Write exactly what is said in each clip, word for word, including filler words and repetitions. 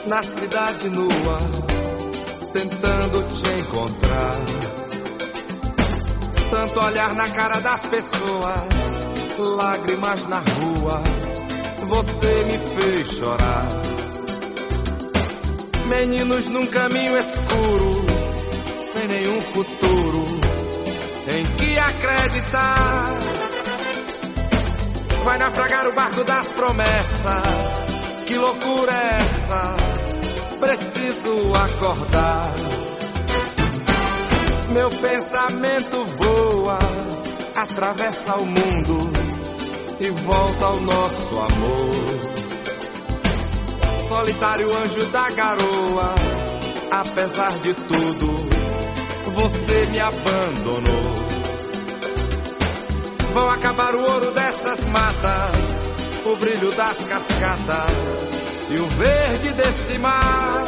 na cidade nua, tentando te encontrar. Tanto olhar na cara das pessoas, lágrimas na rua, você me fez chorar. Meninos num caminho escuro, sem nenhum futuro em que acreditar. Vai naufragar o barco das promessas, que loucura é essa? Preciso acordar. Meu pensamento voa, atravessa o mundo e volta ao nosso amor. Solitário anjo da garoa, apesar de tudo, você me abandonou. Vão acabar o ouro dessas matas, o brilho das cascatas e o verde desse mar.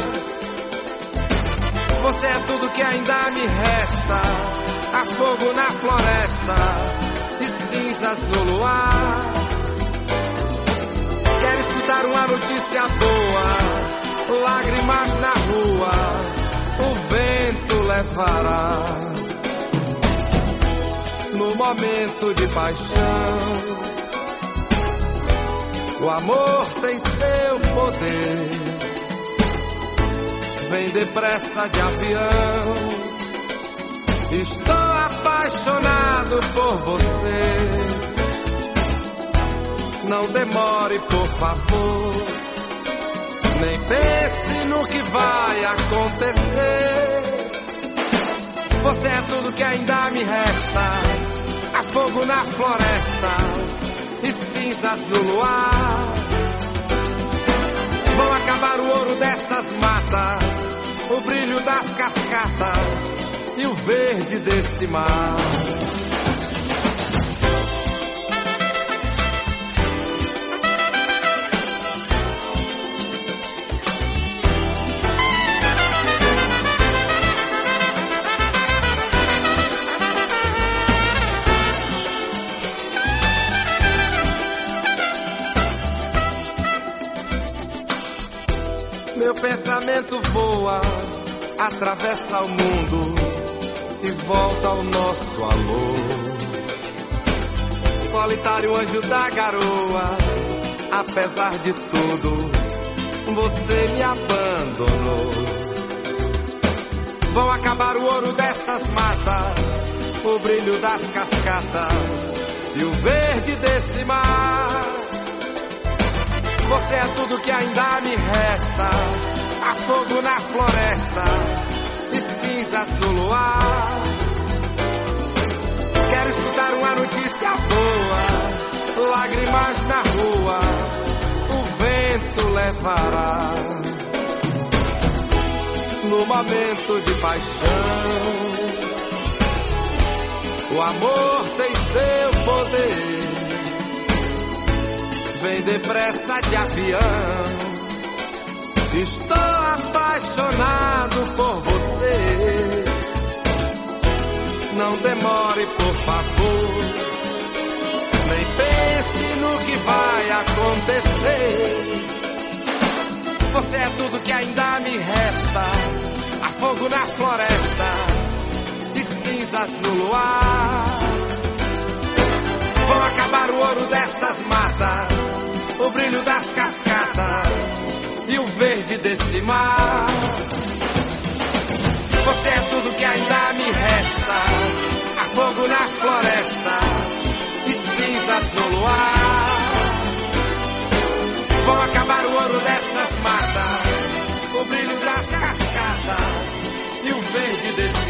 Você é tudo que ainda me resta, há fogo na floresta e cinzas no luar. Quero escutar uma notícia boa, lágrimas na rua, o vento levará. No momento de paixão, o amor tem seu poder. Vem depressa de avião, estou apaixonado por você. Não demore, por favor, nem pense no que vai acontecer. Você é tudo que ainda me resta, há fogo na floresta e cinzas no luar. Vão acabar o ouro dessas matas, o brilho das cascatas e o verde desse mar. Meu pensamento voa, atravessa o mundo e volta ao nosso amor. Solitário anjo da garoa, apesar de tudo, você me abandonou. Vão acabar o ouro dessas matas, o brilho das cascatas e o verde desse mar. Você é tudo que ainda me resta, há fogo na floresta e cinzas no luar. Quero escutar uma notícia boa, lágrimas na rua, o vento levará. No momento de paixão, o amor tem seu poder. Vem depressa de avião, estou apaixonado por você. Não demore, por favor, nem pense no que vai acontecer. Você é tudo que ainda me resta, há fogo na floresta e cinzas no luar. Vão acabar o ouro dessas matas, o brilho das cascatas e o verde desse mar. Você é tudo que ainda me resta, há fogo na floresta e cinzas no luar. Vão acabar o ouro dessas matas, o brilho das cascatas e o verde desse mar.